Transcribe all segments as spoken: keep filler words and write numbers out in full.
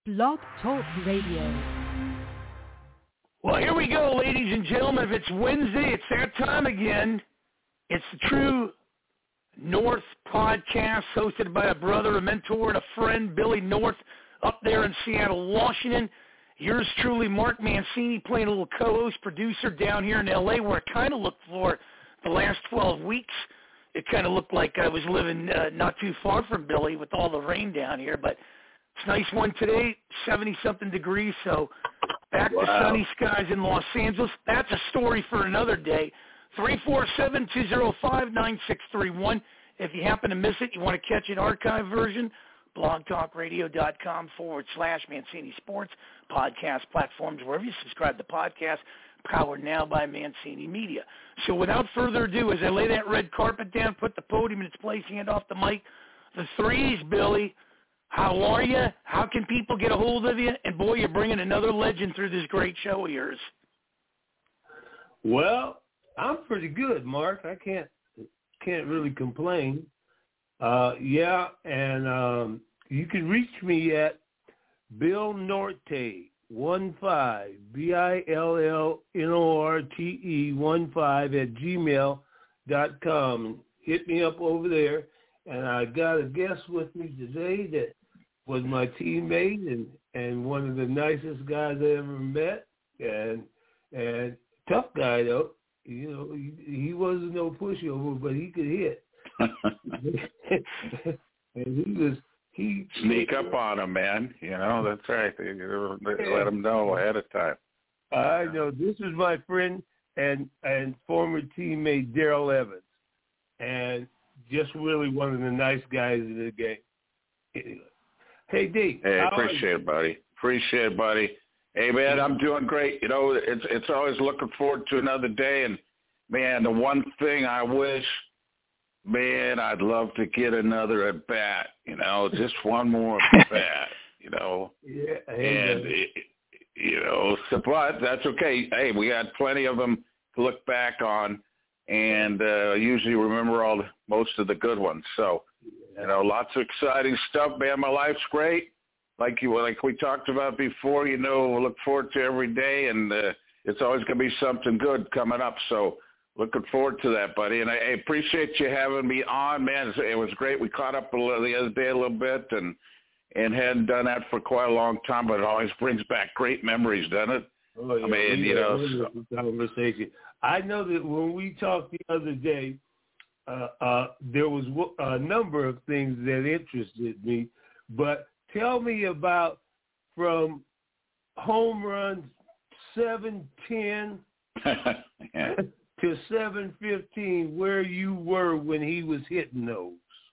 Blog Talk Radio. Well, here we go, ladies and gentlemen. If it's Wednesday, it's that time again. It's the True North podcast, hosted by a brother, a mentor, and a friend, Billy North, up there in Seattle, Washington. Yours truly, Mark Mancini, playing a little co-host, producer down here in L A, where I kind of looked for the last twelve weeks. It kind of looked like I was living uh, not too far from Billy with all the rain down here, but it's a nice one today, seventy-something degrees, so back wow. to sunny skies in Los Angeles. That's a story for another day. three four seven, two oh five, nine six three one. If you happen to miss it, you want to catch an archive version, blogtalkradio.com forward slash Mancini Sports, podcast platforms, wherever you subscribe to podcasts, powered now by Mancini Media. So without further ado, as I lay that red carpet down, put the podium in its place, hand off the mic, the threes, Billy. How are you? How can people get a hold of you? And, boy, you're bringing another legend through this great show of yours. Well, I'm pretty good, Mark. I can't can't really complain. Uh, yeah, and um, you can reach me at Bill Norte one five B I L L N O R T E one five at gmail dot com. Hit me up over there. And I got a guest with me today that was my teammate and, and one of the nicest guys I ever met, and and tough guy though. You know, he, he wasn't no pushover, but he could hit. And he was he sneak up on him, man. You know, that's right. You let him know ahead of time. I know. This is my friend and and former teammate Daryl Evans, and just really one of the nice guys in the game. Hey, D. Hey, appreciate it, buddy. Appreciate it, buddy. Hey, man, I'm doing great. You know, it's it's always looking forward to another day. And, man, the one thing I wish, man, I'd love to get another at bat, you know, just one more at bat, you know. Yeah. And, it, you know, so, but that's okay. Hey, we got plenty of them to look back on. And uh, usually remember all the, most of the good ones. So, you know, lots of exciting stuff, man. My life's great. Like you, like we talked about before, you know, we look forward to every day, and uh, it's always going to be something good coming up. So looking forward to that, buddy. And I, I appreciate you having me on, man. It was great. We caught up a little, the other day a little bit and and hadn't done that for quite a long time, but it always brings back great memories, doesn't it? Oh, yeah, I mean, you know. So. Conversation. I know that when we talked the other day, uh, uh, there was a number of things that interested me, but tell me about from home runs seven ten yeah. to seven fifteen, where you were when he was hitting those.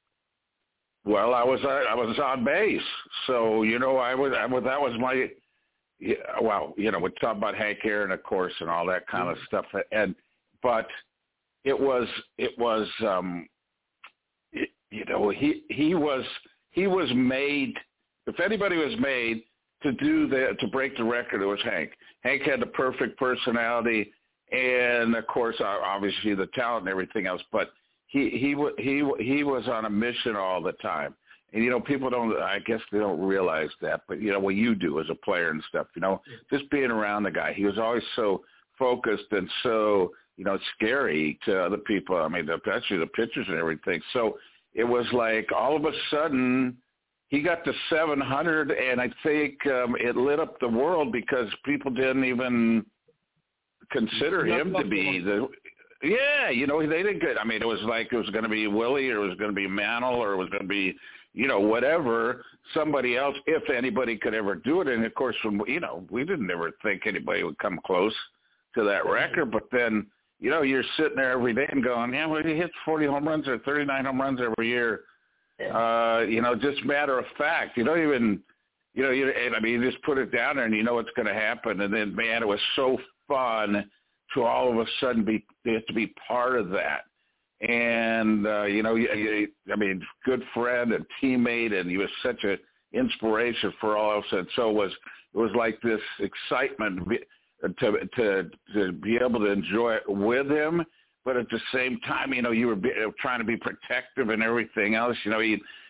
Well, I was I was on base, so you know I was, I was that was my. Yeah, well, you know, we talk about Hank Aaron, of course, and all that kind of stuff, and but it was it was um, it, you know he he was he was made. If anybody was made to do that, to break the record, it was Hank. Hank had the perfect personality, and of course, obviously the talent and everything else. But he he he he was on a mission all the time. And, you know, people don't, I guess they don't realize that, but, you know, what you do as a player and stuff, you know, just being around the guy, he was always so focused and so, you know, scary to other people. I mean, especially the pitchers and everything. So it was like all of a sudden he got to seven hundred, and I think um, it lit up the world because people didn't even consider him to be the – yeah, you know, they didn't get – I mean, it was like it was going to be Willie or it was going to be Mantle or it was going to be – you know, whatever, somebody else, if anybody could ever do it. And, of course, from, you know, we didn't ever think anybody would come close to that record. But then, you know, you're sitting there every day and going, yeah, well, he hits forty home runs or thirty-nine home runs every year. Uh, you know, just matter of fact. You don't even, you know, you, I mean, you just put it down there and you know what's going to happen. And then, man, it was so fun to all of a sudden be to be part of that. And, uh, you know, I mean, good friend and teammate, and he was such an inspiration for all of us. And so it was, it was like this excitement to, to, to be able to enjoy it with him. But at the same time, you know, you were be, trying to be protective and everything else. You know, he,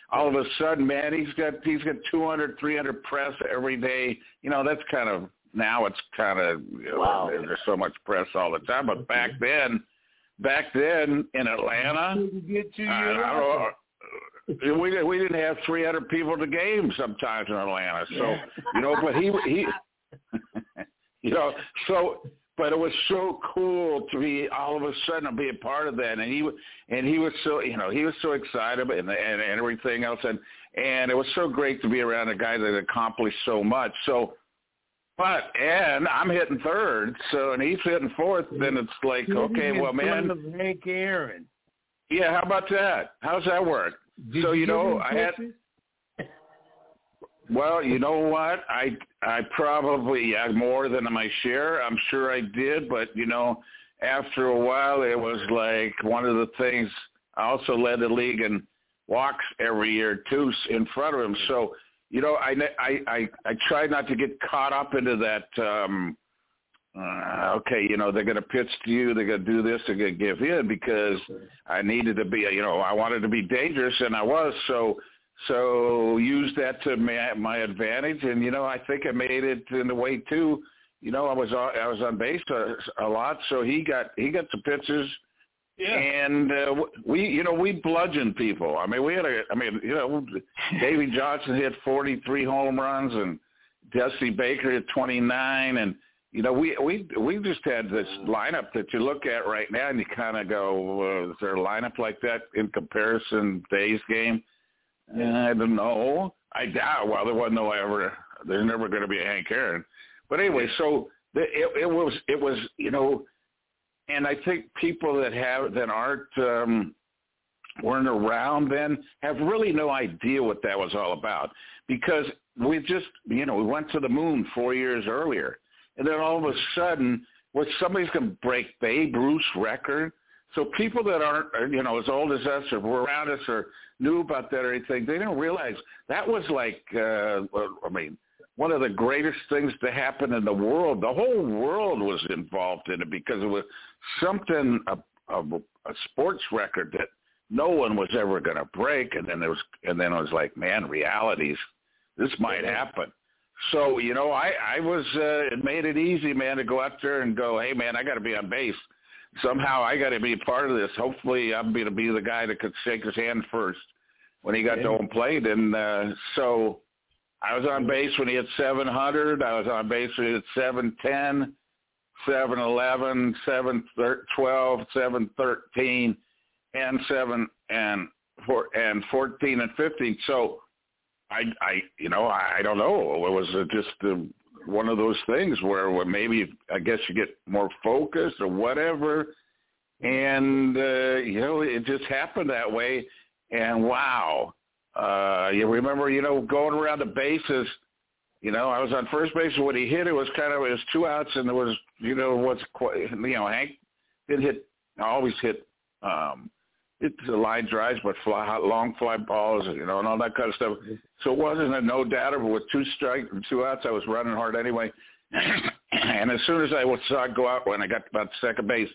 all of a sudden, man, he's got he's got two hundred, three hundred press every day. You know, that's kind of now it's kind of you know, wow. there's so much press all the time. But back then, back then in Atlanta, get to I, I don't know, we we didn't have three hundred people at the game sometimes in Atlanta. So you know, but he he, you know, so. But it was so cool to be all of a sudden to be a part of that, and he and he was so you know he was so excited and and, and everything else, and and it was so great to be around a guy that accomplished so much. So, but and I'm hitting third, so and he's hitting fourth. Then it's like, okay, well, man, Hank Aaron. Yeah, how about that? How's that work? Did so you, you know, I had. Well, you know what? I I probably had more than my share. I'm sure I did, but, you know, after a while, it was like one of the things. I also led the league in walks every year, too, in front of him. So, you know, I, I, I, I tried not to get caught up into that, um, uh, okay, you know, they're going to pitch to you, they're going to do this, they're going to give in, because I needed to be, you know, I wanted to be dangerous, and I was, so – So use that to my, my advantage, and you know I think I made it in the way too. You know I was on, I was on base a, a lot, so he got he got the pitches, yeah. And uh, we you know we bludgeoned people. I mean we had a I mean you know Davey Johnson hit forty-three home runs, and Dusty Baker hit twenty-nine, and you know we we we just had this lineup that you look at right now, and you kind of go, uh, is there a lineup like that in comparison to today's game? I don't know. I doubt. Well, there wasn't no ever. There's never going to be a Hank Aaron. But anyway, so the, it, it was. It was. You know, and I think people that have that aren't um, weren't around then have really no idea what that was all about, because we just you know we went to the moon four years earlier, and then all of a sudden, well, somebody's going to break Babe Ruth's record. So people that aren't, you know, as old as us or were around us or knew about that or anything, they didn't realize that was like, uh, I mean, one of the greatest things to happen in the world. The whole world was involved in it because it was something, a, a, a sports record that no one was ever going to break. And then there was, and then it was like, man, realities, this might happen. So, you know, I, I was, uh, it made it easy, man, to go out there and go, hey, man, I got to be on base. Somehow I got to be a part of this. Hopefully I'm going to be the guy that could shake his hand first when he got yeah. to home plate. And uh, so I was on base when he hit seven hundred. I was on base when he hit seven ten, seven eleven, seven twelve, seven thirteen, and seven and four and fourteen and fifteen. So I, I, you know, I, I don't know. It was just uh, one of those things where, where maybe I guess you get more focused or whatever, and uh, you know it just happened that way. And wow, uh, you remember, you know, going around the bases. You know, I was on first base, and when he hit, it was kind of it was two outs, and there was, you know, what's quite, you know, Hank did hit, always hit. Um, It's the line drives, but fly, long fly balls, you know, and all that kind of stuff. So it wasn't a no doubter, but with two strikes and two outs, I was running hard anyway. And as soon as I saw it go out when I got about second base,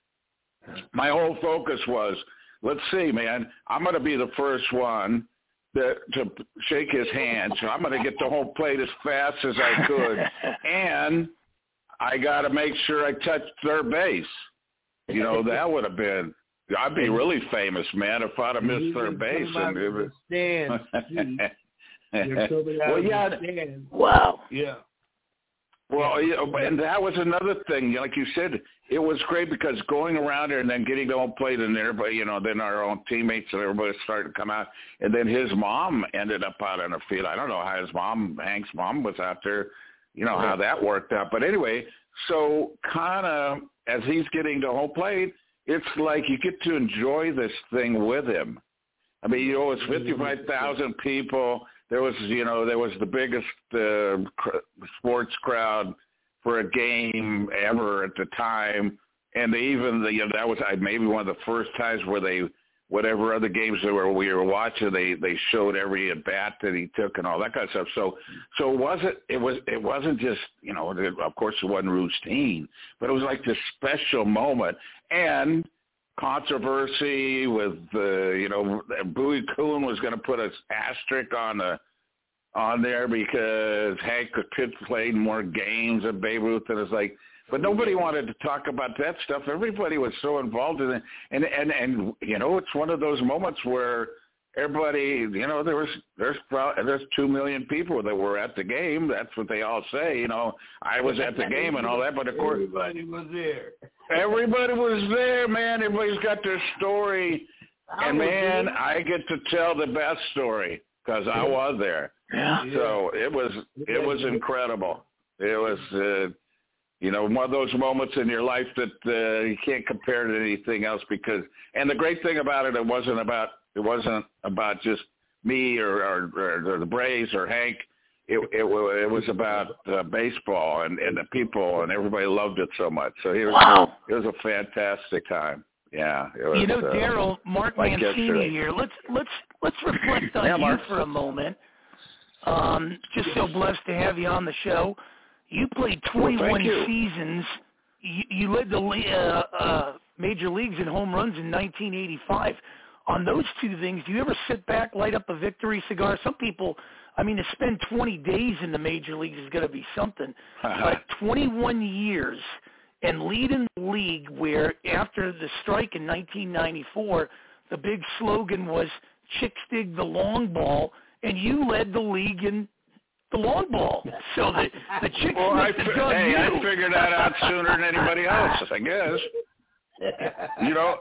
my whole focus was, let's see, man, I'm going to be the first one to, to shake his hand. So I'm going to get to home plate as fast as I could. And I got to make sure I touch third base. You know, that would have been. I'd be really famous, man, if I'd have missed third base. And it was... well, yeah. Wow. Yeah. Well, yeah, and that was another thing. Like you said, it was great because going around there and then getting to home plate and everybody, you know, then our own teammates and everybody started to come out. And then his mom ended up out on the field. I don't know how his mom, Hank's mom, was out there, you know, how that worked out. But anyway, so kind of as he's getting to home plate, it's like you get to enjoy this thing with him. I mean, you know, it's fifty-five thousand people. There was, you know, there was the biggest uh, cr- sports crowd for a game ever at the time. And they even, you know, that was maybe one of the first times where they, whatever other games that were, we were watching, they, they showed every at bat that he took and all that kind of stuff. So, so it wasn't, it was, it wasn't just, you know, of course it wasn't routine, but it was like this special moment. And controversy with, uh, you know, Bowie Kuhn was going to put an asterisk on the on there because Hank could play more games than Babe Ruth, and it's like, but nobody wanted to talk about that stuff. Everybody was so involved in it, and and and you know, it's one of those moments where everybody, you know, there was there's probably, there's two million people that were at the game. That's what they all say. You know, I was at the game and all that, but of course everybody was there. Everybody was there, man. Everybody's got their story, and man, I get to tell the best story because I was there. Yeah. So it was it was incredible. It was, uh, you know, one of those moments in your life that uh, you can't compare to anything else because. And the great thing about it, it wasn't about it wasn't about just me or, or, or the Braves or Hank. It it, it was about uh, baseball and, and the people, and everybody loved it so much. So it was wow. it was a fantastic time. Yeah. It was, you know, uh, Daryl, Mark like Mancini yesterday. here. Let's let's let's reflect on Yeah, you Mark. for a moment. Um, just so blessed to have you on the show. You played twenty-one well, you. seasons. You, you led the uh, uh, major leagues in home runs in nineteen eighty-five. On those two things, do you ever sit back, light up a victory cigar? Some people, I mean, to spend twenty days in the major leagues is going to be something. But twenty-one years and leading the league where after the strike in nineteen ninety-four, the big slogan was "Chicks dig the long ball," and you led the league in the long ball. So the, the Chicks well, I, must have done hey, you. I figured that out sooner than anybody else, I guess. You know,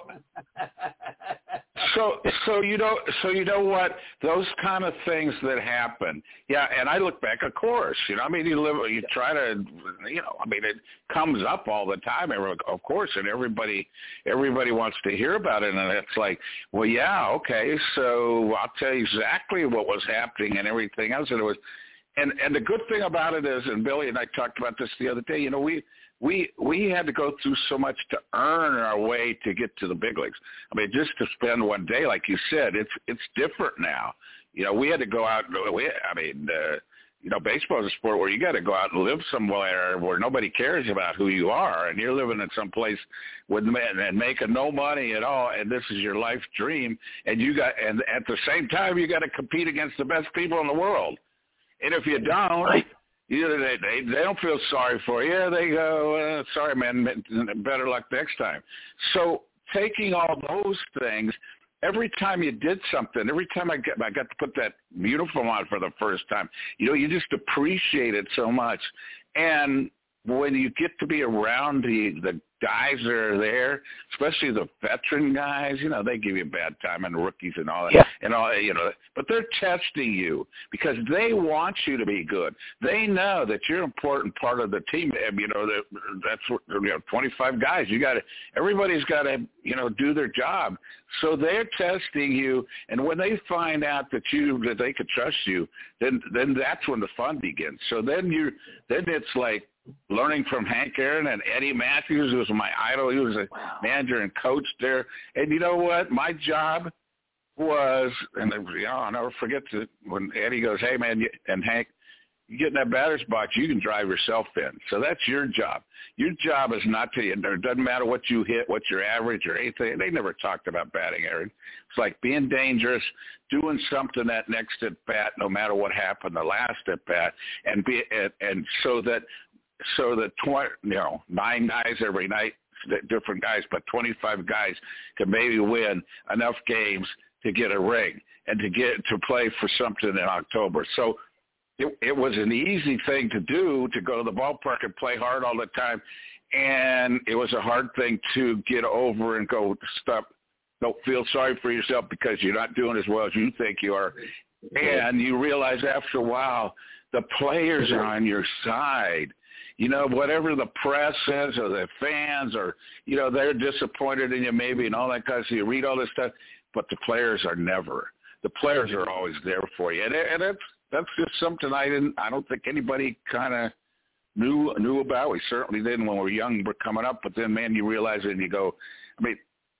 so so you know so you know what, those kind of things that happen. Yeah, and I look back, of course. You know, I mean, you live, you try to, you know, I mean, it comes up all the time, of course, and everybody everybody wants to hear about it, and it's like, well, yeah, okay, so I'll tell you exactly what was happening and everything else, and it was, and and the good thing about it is, and Billy and I talked about this the other day. You know, we. We we had to go through so much to earn our way to get to the big leagues. I mean, just to spend one day, like you said, it's it's different now. You know, we had to go out. We, I mean, uh, you know, baseball is a sport where you got to go out and live somewhere where nobody cares about who you are, and you're living in some place with men and making no money at all, and this is your life dream. And you got, and at the same time, you got to compete against the best people in the world. And if you don't. You know, they, they they don't feel sorry for you. They go, uh, sorry, man, better luck next time. So taking all those things, every time you did something, every time I get, I got to put that uniform on for the first time, you know, you just appreciate it so much. And when you get to be around the, the guys that are there, especially the veteran guys, you know, they give you a bad time, and the rookies and all that, yeah. and all, you know, but they're testing you because they want you to be good. They know that you're an important part of the team. You know, that that's you know, twenty-five guys. You got to, everybody's got to, you know, do their job. So they're testing you, and when they find out that you that they could trust you, then then that's when the fun begins. So then you then it's like learning from Hank Aaron and Eddie Matthews, who was my idol. He was a wow. manager and coach there. And you know what? My job was, and you know, I'll never forget to, when Eddie goes, hey, man, and Hank, you get in that batter's box, you can drive yourself in. So that's your job. Your job is not to, it doesn't matter what you hit, what your average or anything. They never talked about batting, Aaron. It's like being dangerous, doing something that next at bat, no matter what happened, the last at bat, and be, and, and so that, so that twenty, you know, nine guys every night, different guys, but twenty-five guys can maybe win enough games to get a ring and to get to play for something in October. So it, it was an easy thing to do, to go to the ballpark and play hard all the time, and it was a hard thing to get over and go, stop, don't feel sorry for yourself because you're not doing as well as you think you are. And you realize after a while the players are on your side. You know, whatever the press says or the fans or, you know, they're disappointed in you maybe and all that kind of stuff. So you read all this stuff, but the players are never. The players are always there for you. And, and that's, that's just something I didn't, I don't think anybody kind of knew knew about. We certainly didn't when we were young, we're coming up. But then, man, you realize it and you go, I mean,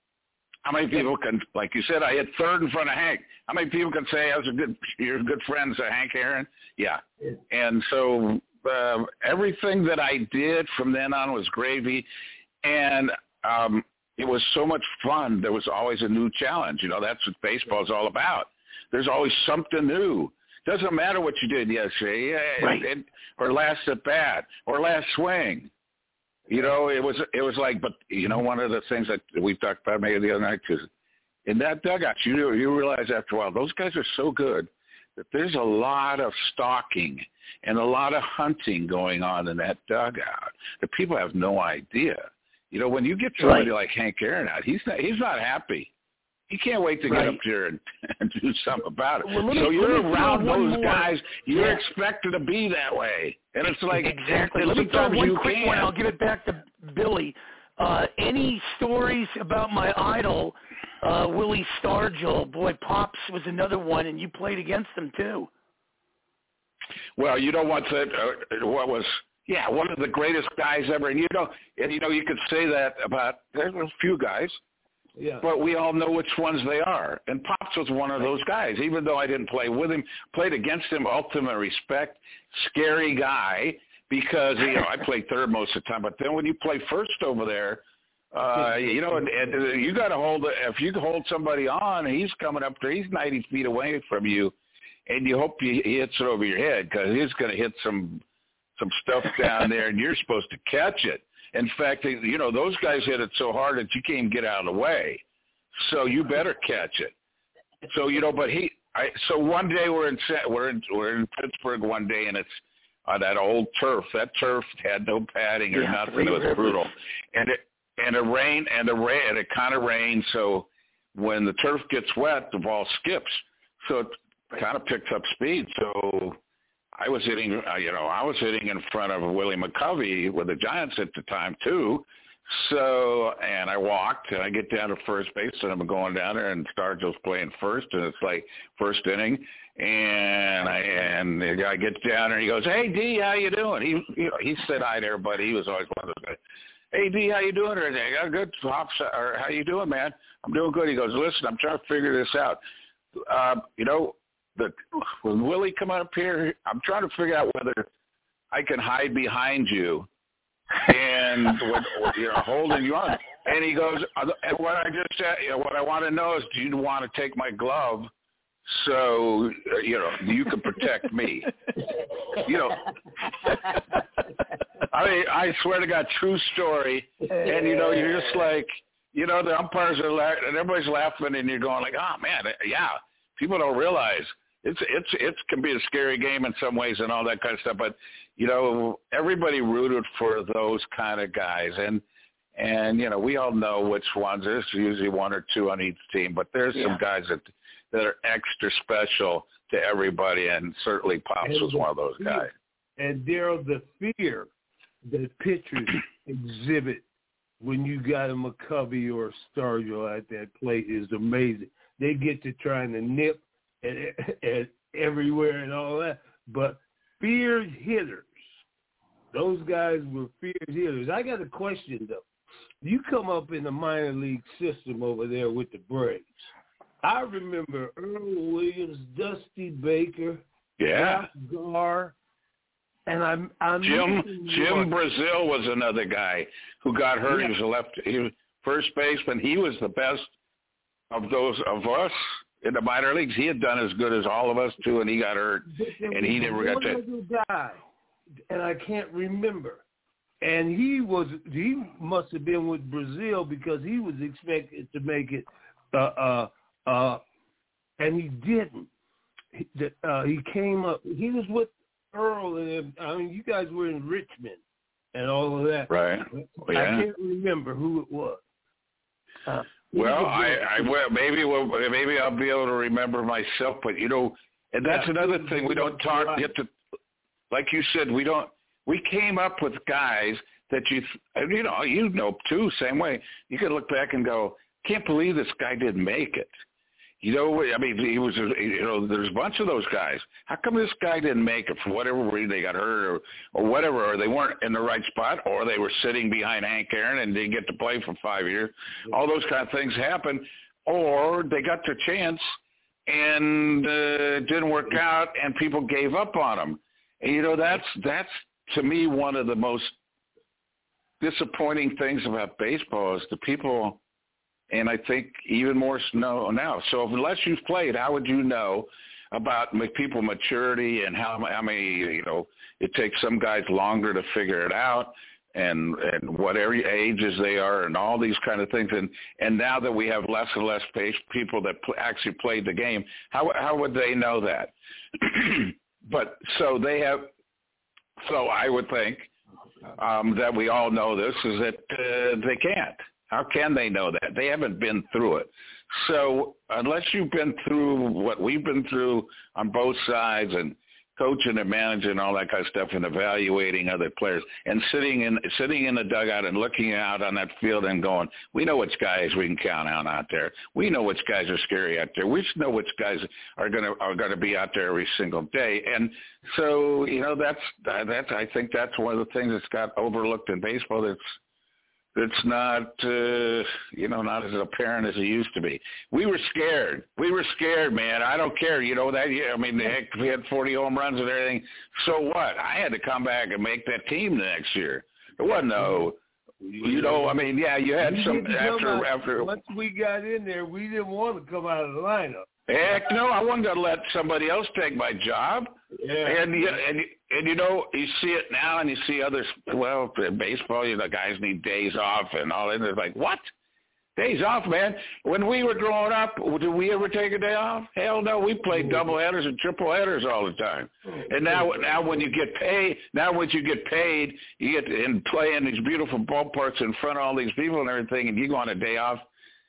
how many people can, like you said, I hit third in front of Hank. How many people can say I was a good, you're good friends of Hank Aaron? Yeah. And so, Uh, everything that I did from then on was gravy, and um, it was so much fun. There was always a new challenge. You know, that's what baseball is all about. There's always something new. Doesn't matter what you did yesterday, yeah, right. and, or last at bat, or last swing. You know, it was it was like, but you know, one of the things that we talked about maybe the other night is in that dugout, you you realize after a while those guys are so good that there's a lot of stalking and a lot of hunting going on in that dugout that people have no idea. You know, when you get somebody right. like Hank Aaron out, he's not he's not happy. He can't wait to get right. up there and, and do something about it. Well, me, so you're around those more. guys. You're yeah. expected to be that way. And it's like, exactly. Let me throw one quick can. one. I'll give it back to Billy. Uh, any stories about my idol, uh, Willie Stargell? Boy, Pops was another one, and you played against him too. Well, you know what's it? Uh, what was? Yeah, one of the greatest guys ever. And you know, and you know, you could say that about there's a few guys. Yeah. But we all know which ones they are. And Pops was one of those guys. Even though I didn't play with him, played against him, ultimate respect, scary guy, because, you know, I played third most of the time. But then when you play first over there, uh, you know, and, and you got to hold – if you hold somebody on, he's coming up there. He's ninety feet away from you, and you hope he hits it over your head because he's going to hit some some stuff down there, and you're supposed to catch it. In fact, you know, those guys hit it so hard that you can't even get out of the way. So you better catch it. So, you know, but he I, – so one day we're in we're in, we're in Pittsburgh one day, and it's on that old turf. That turf had no padding or yeah, nothing. It was brutal. And it and it rained, and, the rain, and it kind of rained, so when the turf gets wet, the ball skips. So it kind of picks up speed. So – I was hitting, uh, you know, I was hitting in front of Willie McCovey with the Giants at the time too. So, and I walked, and I get down to first base, and I'm going down there, and Stargell's playing first, and it's like first inning, and I and the guy gets down there, and he goes, "Hey D, how you doing?" He, you know, he said hi to everybody. He was always one of those guys. "Hey D, how you doing?" Or "I got good, Pops." Or "How you doing, man?" "I'm doing good." He goes, "Listen, I'm trying to figure this out. Uh, you know." The, when Willie come up here, I'm trying to figure out whether I can hide behind you and with, you know, holding you on. And he goes, and what I just said, you know, what I want to know is, do you want to take my glove so you know you can protect me? You know, I mean, I swear to God, true story. And you know, you're just like, you know, the umpires are la- and everybody's laughing, and you're going like, oh man, yeah. People don't realize. It's it's it can be a scary game in some ways and all that kind of stuff, but you know everybody rooted for those kind of guys, and and you know we all know which ones. There's usually one or two on each team, but there's yeah. some guys that that are extra special to everybody, and certainly Pops and was one of those guys. And Daryl, the fear that pitchers exhibit when you got a McCovey or a Stargell at that plate is amazing. They get to trying to nip at, at everywhere and all that. But feared hitters, those guys were feared hitters. I got a question, though. You come up in the minor league system over there with the Braves. I remember Earl Williams, Dusty Baker, yeah, Gar, and I'm, I'm Jim Jim Brazil was another guy who got hurt. Yeah. He was a left, he was first baseman. He was the best of those of us in the minor leagues. He had done as good as all of us too, and he got hurt, and he never got to. Guy, and I can't remember. And he was he must have been with Brazil because he was expected to make it, uh, uh, uh, and he didn't. He, uh, he came up. He was with Earl, and I mean, you guys were in Richmond and all of that. Right. Yeah. I can't remember who it was. Uh, Well, I, I well, maybe well, maybe I'll be able to remember myself, but you know, and that's yeah. another thing we don't talk. Right. Get to, like you said, we don't. We came up with guys that you, you know, you know too. Same way, you can look back and go, can't believe this guy didn't make it. You know, I mean, he was, you know, there's a bunch of those guys. How come this guy didn't make it for whatever reason? They got hurt or, or whatever, or they weren't in the right spot, or they were sitting behind Hank Aaron and didn't get to play for five years. All those kind of things happen. Or they got their chance and uh, it didn't work out, and people gave up on them. And, you know, that's, that's to me one of the most disappointing things about baseball is the people and I think even more so now. So unless you've played, how would you know about people maturity and how, how many, you know, it takes some guys longer to figure it out, and and whatever ages they are, and all these kind of things. And and now that we have less and less people that pl- actually played the game, how how would they know that? But so they have. So I would think um, that we all know this is that uh, they can't. How can they know that? They haven't been through it. So unless you've been through what we've been through on both sides, and coaching and managing and all that kind of stuff, and evaluating other players, and sitting in sitting in the dugout and looking out on that field and going, we know which guys we can count on out there. We know which guys are scary out there. We know which guys are gonna are gonna be out there every single day. And so, you know, that's that's I think that's one of the things that's got overlooked in baseball. That's It's not, uh, you know, not as apparent as it used to be. We were scared. We were scared, man. I don't care. You know that. I mean, heck, we had forty home runs and everything. So what? I had to come back and make that team the next year. There wasn't no, you know. I mean, yeah, you had some after out, after. Once we got in there, we didn't want to come out of the lineup. Heck no, I wasn't going to let somebody else take my job. Yeah. And, and, and, you know, you see it now, and you see others, well, in baseball, you know, guys need days off and all that. And it's like, what? Days off, man? When we were growing up, did we ever take a day off? Hell no, we played double headers and triple headers all the time. And now, now when you get paid, now when you get paid, you get to and play in these beautiful ballparks in front of all these people and everything, and you go on a day off.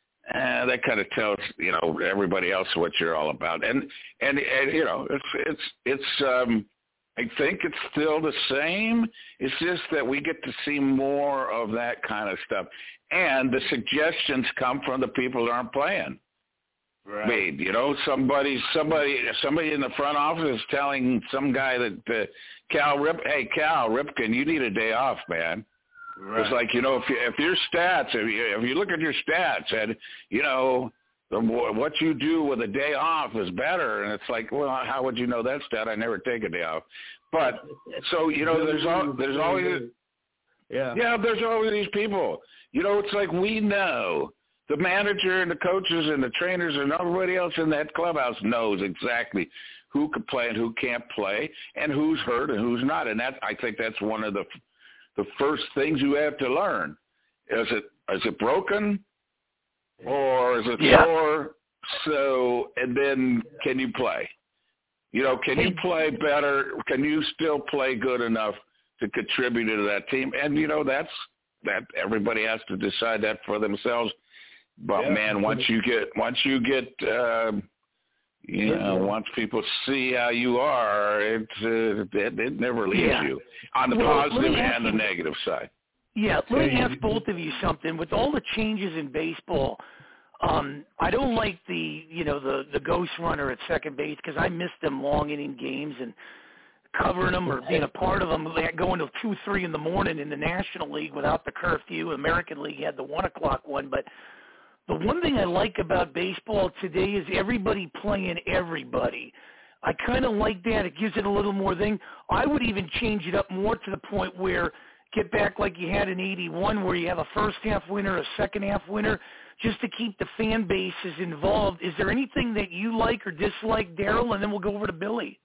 Uh, that kind of tells, you know, everybody else what you're all about. And, and, and you know, it's, it's, it's, um, I think it's still the same. It's just that we get to see more of that kind of stuff. And the suggestions come from the people that aren't playing. Right. I mean, you know, somebody, somebody, somebody in the front office is telling some guy that, uh, Cal Rip, hey, Cal Ripken, you need a day off, man. Right. It's like, you know, if you, if your stats, if you, if you look at your stats and, you know, the, what you do with a day off is better. And it's like, well, how would you know that stat? I never take a day off. But so, you know, there's all, there's always, yeah, yeah, there's always these people, you know, it's like we know the manager and the coaches and the trainers and everybody else in that clubhouse knows exactly who can play and who can't play and who's hurt and who's not. And that, I think that's one of the, the first things you have to learn. Is it is it broken or is it yeah. sore? So, and then can you play? You know, can you play better? Can you still play good enough to contribute to that team? And, you know, that's that everybody has to decide that for themselves. But, yeah. man, once you get, once you get, uh, you know, once people see how you are, it, uh, it, it never leaves yeah. you on the well, positive and the negative side. Yeah, let me ask both of you something. With all the changes in baseball, um, I don't like the, you know, the, the ghost runner at second base because I miss them long inning games and covering them or being a part of them, like going to two, three in the morning in the National League without the curfew. American League had the one o'clock one, but the one thing I like about baseball today is everybody playing everybody. I kind of like that. It gives it a little more thing. I would even change it up more to the point where get back like you had in eighty-one where you have a first-half winner, a second-half winner, just to keep the fan bases involved. Is there anything that you like or dislike, Daryl? And then we'll go over to Billy.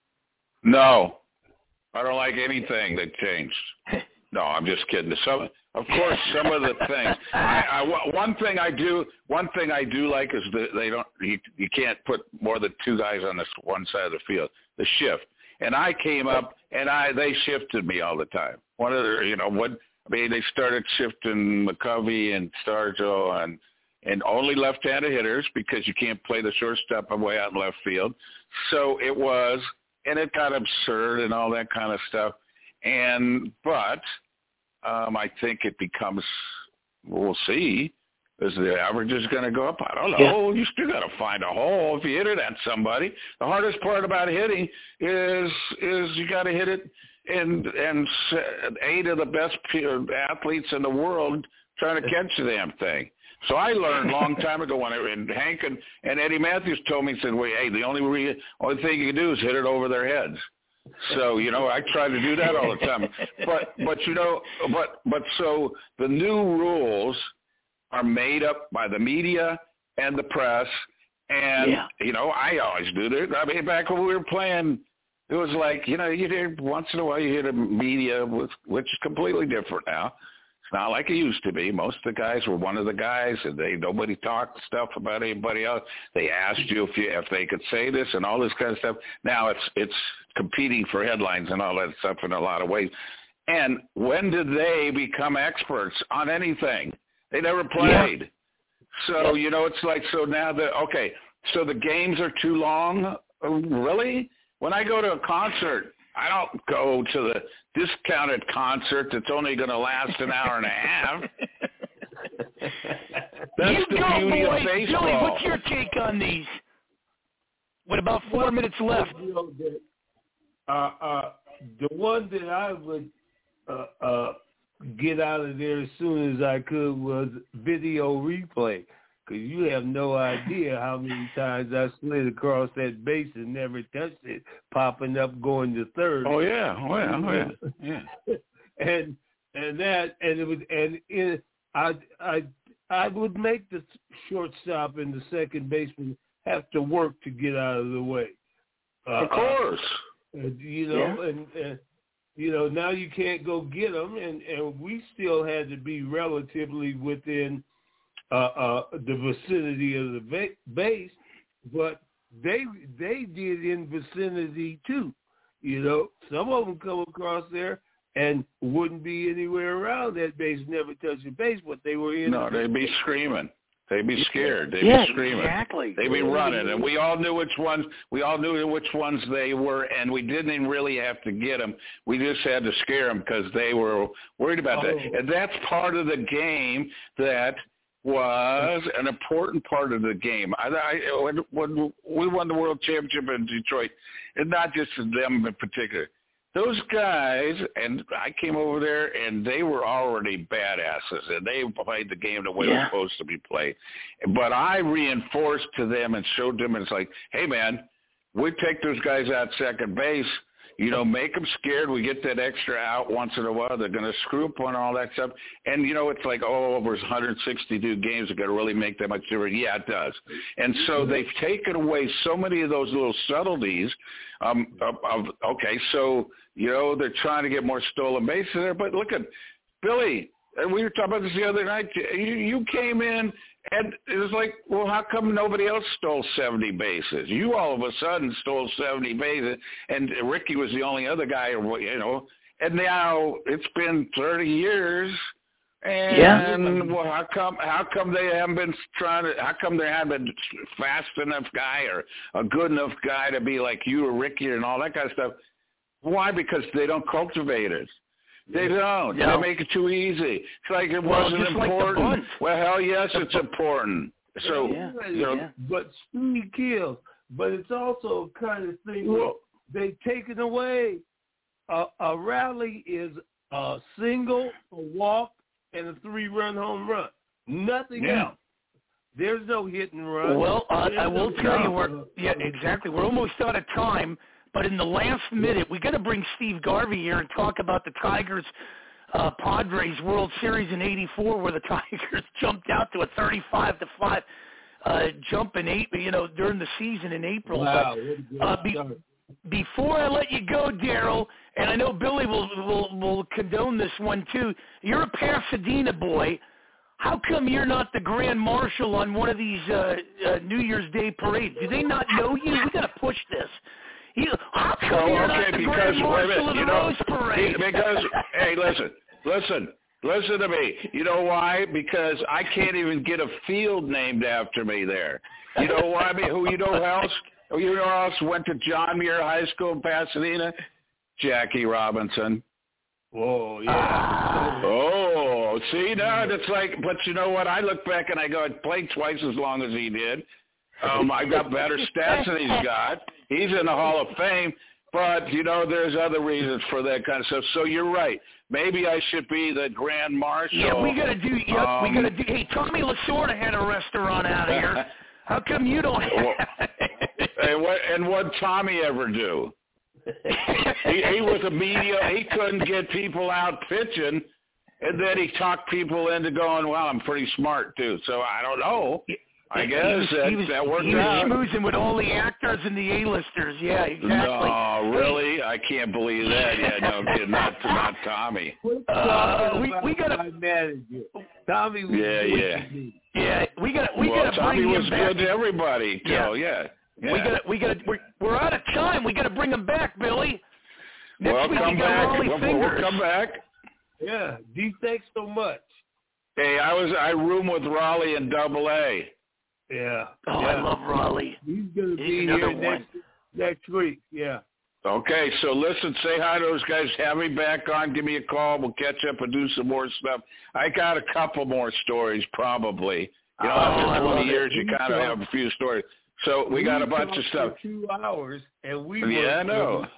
No. I don't like anything that changed. No, I'm just kidding. Some, of course, some of the things. I, I, one thing I do, one thing I do like is that they don't. You, you can't put more than two guys on this one side of the field. The shift, and I came up and I they shifted me all the time. One of the, you know, what I mean, they started shifting McCovey and Stargell and and only left-handed hitters because you can't play the shortstop way out in left field. So it was, and it got absurd and all that kind of stuff. And but um, I think it becomes, we'll see, is the average is going to go up? I don't know. Yeah. You still got to find a hole if you hit it at somebody. The hardest part about hitting is is you got to hit it, and and eight of the best athletes in the world trying to catch the damn thing. So I learned a long time ago when I, and Hank and, and Eddie Matthews told me, said, "Wait, hey, the only re, only thing you can do is hit it over their heads." So, you know, I try to do that all the time. But, but you know, but, but so the new rules are made up by the media and the press. And, yeah. you know, I always do that. I mean, back when we were playing, it was like, you know, you hear once in a while you hear the media, with, which is completely different now. It's not like it used to be. Most of the guys were one of the guys, and they nobody talked stuff about anybody else. They asked you if you if they could say this and all this kind of stuff. Now it's it's competing for headlines and all that stuff in a lot of ways. And when did they become experts on anything? They never played. Yeah. So, you know, it's like, so now the, okay, so the games are too long? Really? When I go to a concert, I don't go to the discounted concert that's only going to last an hour and a half. That's you the go, beauty boy. of baseball. Billy, what's your take on these? With about four well, minutes left. Uh, uh, the one that I would uh, uh, get out of there as soon as I could was video replay. Because you have no idea how many times I slid across that base and never touched it, popping up going to third. Oh yeah, oh yeah, oh yeah, yeah. and and that and it was and it, I I I would make the shortstop and the second baseman have to work to get out of the way. Uh, of course, uh, you know, yeah. and, and you know now you can't go get them, and and we still had to be relatively within. Uh, uh, the vicinity of the ba- base, but they they did in vicinity too. You know, some of them come across there and wouldn't be anywhere around that base, never touch the base, but they were in. No, they'd be screaming. They'd be scared. They'd yeah, be screaming. Exactly. They'd be running, and we all knew which ones. We all knew which ones they were, and we didn't even really have to get them. We just had to scare them because they were worried about oh. that, and that's part of the game that. Was an important part of the game. I, I, when, when we won the World Championship in Detroit, and not just them in particular, those guys, and I came over there, and they were already badasses, and they played the game the way yeah. it was supposed to be played. But I reinforced to them and showed them, and it's like, hey, man, we take those guys out second base. You know, make them scared. We get that extra out once in a while. They're going to screw up on all that stuff. And, you know, it's like, oh, over one hundred sixty-two games are going to really make that much difference. Yeah, it does. And so they've taken away so many of those little subtleties um, of, of, okay, so, you know, they're trying to get more stolen bases there. But look at Billy. And we were talking about this the other night. You, you came in, and it was like, well, how come nobody else stole seventy bases? You all of a sudden stole seventy bases, and Ricky was the only other guy, you know. And now it's been thirty years, and yeah. well, how come? How come they haven't been trying to? How come they haven't been fast enough guy or a good enough guy to be like you or Ricky and all that kind of stuff? Why? Because they don't cultivate it. They don't. No. They make it too easy. It's like it well, wasn't important. Like well, hell yes, it's important. So, yeah. you know, yeah. but speed kills. But it's also a kind of thing well, they've taken away. A, a rally is a single, a walk, and a three-run home run. Nothing yeah. else. There's no hit and run. Well, uh, I will no tell you, we're yeah, exactly. We're almost out of time. But in the last minute, we got to bring Steve Garvey here and talk about the Tigers uh, Padres World Series in eighty-four, where the Tigers jumped out to a thirty-five to five uh, jump in eight, you know, during the season in April. Wow, but uh, be, before I let you go, Daryl, and I know Billy will, will will condone this one too. You're a Pasadena boy. How come you're not the Grand Marshal on one of these uh, uh, New Year's Day parades? Do they not know you? We got to push this. You, how come oh, you're okay, not the because, Grand Marshal minute, of the you know, Rose Parade? Because, hey, listen, listen, listen to me. You know why? Because I can't even get a field named after me there. You know why? I mean, who you know who else? You know who else went to John Muir High School in Pasadena? Jackie Robinson. Whoa, yeah. Ah. Oh, see, now it's like, but you know what? I look back and I go, I played twice as long as he did. Um, I got better stats than he's got. He's in the Hall of Fame, but, you know, there's other reasons for that kind of stuff. So you're right. Maybe I should be the Grand Marshal. Yeah, we got to do, yep, um, we got to do, hey, Tommy Lasorda had a restaurant out here. How come you don't have and what and what Tommy ever do? he, he was a media. He couldn't get people out pitching. and then he talked people into going, well, I'm pretty smart, too. So I don't know. I guess he was, that, he was, that worked he was out. schmoozing with all the actors and the A-listers. Yeah, exactly. No, really? I can't believe that. Yeah, no, not not Tommy. Uh, we we got my manager. Tommy was yeah, good yeah. to me. Yeah, we got we well, got to Tommy bring was him back. good to everybody. Yeah, so, yeah. yeah. We got we got we're we're out of time. We got to bring him back, Billy. Next well, week come we got back. Raleigh We'll, Fingers. we'll come back. Yeah, D, thanks so much. Hey, I was I room with Raleigh in Double A. Yeah. Oh, yeah. I love Raleigh. He's gonna He's be another here one. next next week. Yeah. Okay, so listen, say hi to those guys. Have me back on. Give me a call. We'll catch up and do some more stuff. I got a couple more stories, probably. You know, Oh, after I twenty love years, it. you kind of have a few stories. So we, we got a bunch of stuff. For two hours, and we. Yeah, I know.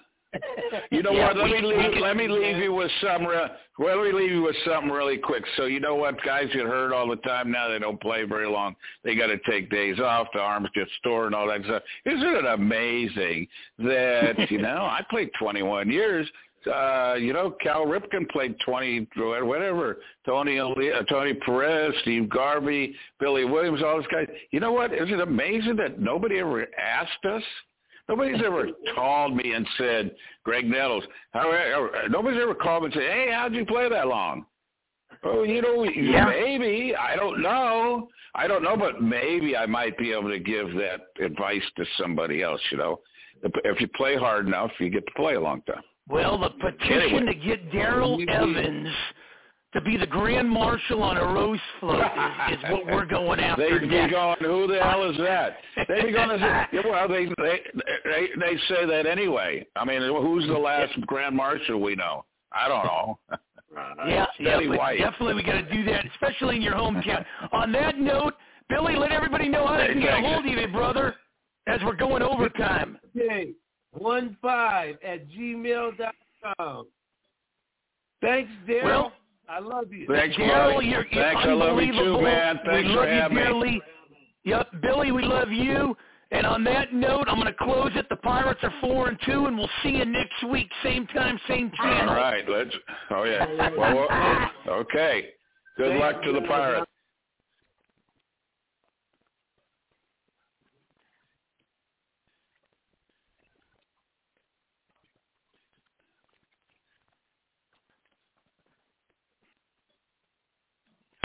You know yeah, what? Let we, me leave. we, Let me leave you with some. Re- well, let me leave you with something really quick. So you know what? Guys get hurt all the time now. They don't play very long. They got to take days off. The arms get sore and all that stuff. Isn't it amazing that you know? I played twenty-one years. Uh, you know, Cal Ripken played twenty, whatever. Tony uh, Tony Perez, Steve Garvey, Billy Williams, all those guys. You know what? Is it amazing that nobody ever asked us? Nobody's ever called me and said, Greg Nettles, how, nobody's ever called me and said, hey, how'd you play that long? Oh, you know, yeah. maybe. I don't know. I don't know, but maybe I might be able to give that advice to somebody else, you know. If, if you play hard enough, you get to play a long time. Well, the petition anyway. to get Daryl Evans to be the Grand Marshal on a rose float is, is what we're going after. They'd be next. going, who the hell is that? They'd be going, yeah, well, they, they they they say that anyway. I mean, who's the last Grand Marshal we know? I don't know. Yeah, yeah, but White. definitely we got to do that, especially in your hometown. On that note, Billy, let everybody know how they can get a hold of you, brother, as we're going overtime. Okay, one five at gmail dot com. Thanks, Daryl. Well, I love you. Thanks, Daryl, you're, you're Thanks, I love you unbelievable. too, man. Thanks we for love having you me. dearly. Yep, Billy, we love you. And on that note, I'm going to close it. The Pirates are four and two, and we'll see you next week, same time, same channel. All right, let's. Oh yeah. Well, well, okay. Good luck to the Pirates.